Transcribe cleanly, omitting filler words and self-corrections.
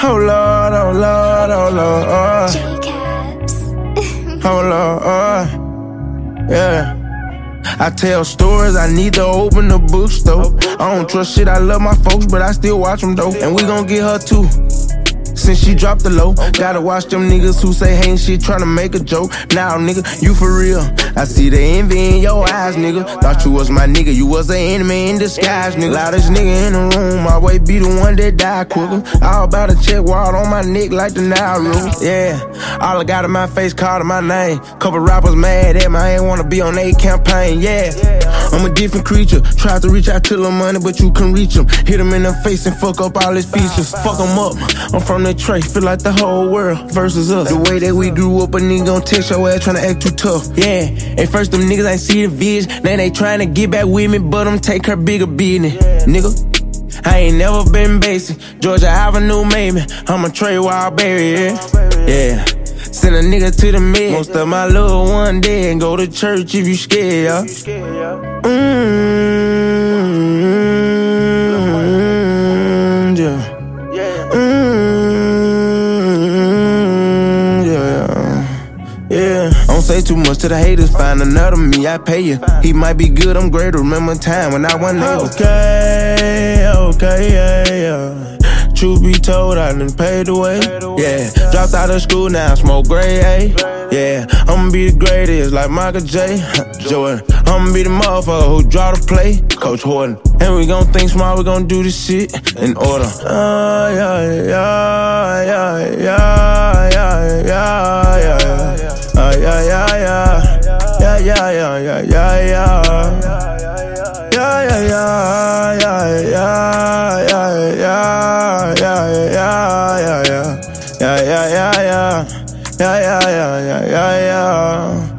Oh Lord, oh Lord, oh Lord. Oh Lord, yeah. I tell stories, I need to open the bookstore. I don't trust shit, I love my folks, but I still watch them though. And we gon' get her too, since she dropped the low. Gotta watch them niggas who say hate shit tryna make a joke. Now nigga, you for real, I see the envy in your eyes, nigga. Thought you was my nigga, you was the enemy in disguise, nigga. Loudest nigga in the room, always be the one that die quicker. All about a check wall on my neck like the Nile rule. Yeah, all I got in my face called my name. Couple rappers mad at me, I ain't wanna be on a campaign, yeah. I'm a different creature, tried to reach out to the money, but you can reach him. Hit him in the face and fuck up all his features. Fuck him up, I'm from the tray, feel like the whole world versus us. The way that we grew up, a nigga gon' text your ass tryna act too tough, yeah. At first them niggas ain't see the vision, now they tryna get back with me, but I'm take her bigger business, nigga. I ain't never been basic, Georgia Avenue made me, I'm a Trey Wild Berry, yeah. Send a nigga to the Med, most of my little one dead, and go to church if you scared, yeah. Yeah, don't say too much to the haters, find another me, I pay you. He might be good, I'm great, remember time when I wasn't able. Okay, yeah. Truth be told, I done paid the way, yeah. Dropped out of school, now I smoke gray, A, yeah. I'ma be the greatest, like Michael J. Jordan. I'ma be the motherfucker who draw the play, Coach Horton. And we gon' think smart, we gon' do this shit in order. Yeah.